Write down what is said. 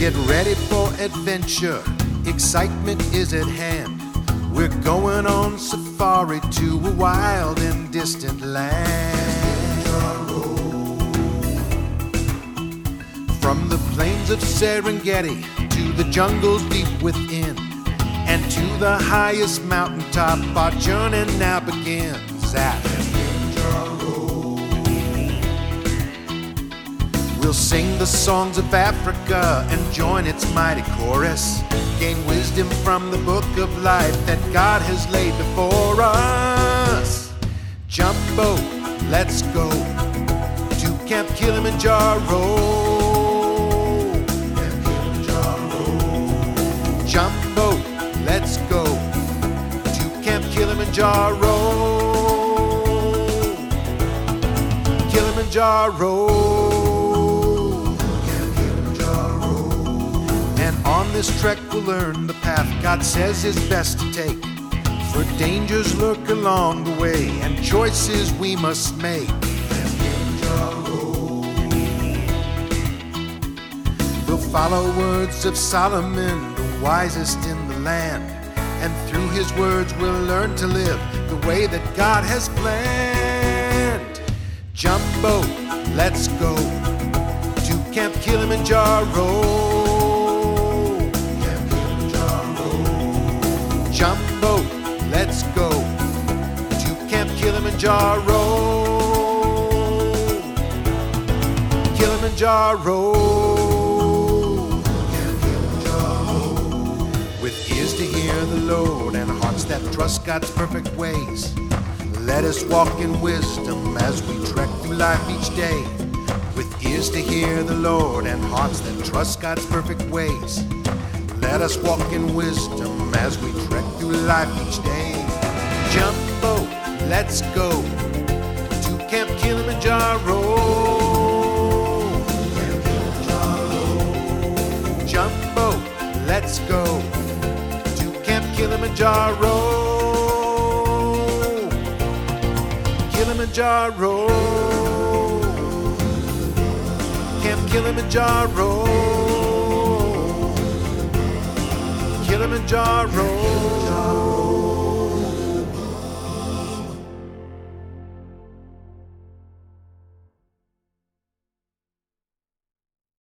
Get ready for adventure, excitement is at hand. We're going on safari to a wild and distant land. From the plains of Serengeti to the jungles deep within, and to the highest mountaintop, our journey now begins at Kilimanjaro. We'll sing the songs of Africa and join its mighty chorus, gain wisdom from the book of life that God has laid before us. Jumbo, let's go to Camp Kilimanjaro. Jumbo, let's go to Camp Kilimanjaro. Kilimanjaro. Camp Kilimanjaro. And on this trek we'll learn the path God says is best to take. For dangers lurk along the way and choices we must make. Camp Kilimanjaro. We'll follow words of Solomon, wisest in the land, and through his words we'll learn to live the way that God has planned. Jumbo, let's go to Camp Kilimanjaro. Camp Kilimanjaro. Jumbo, let's go to Camp Kilimanjaro. Kilimanjaro. To hear the Lord and hearts that trust God's perfect ways. Let us walk in wisdom as we trek through life each day. With ears to hear the Lord and hearts that trust God's perfect ways. Let us walk in wisdom as we trek through life each day. Jumbo, let's go to Camp Kilimanjaro. Camp Kilimanjaro. Jumbo, let's go Kilimanjaro. Kilimanjaro. Camp Kilimanjaro. Kilimanjaro.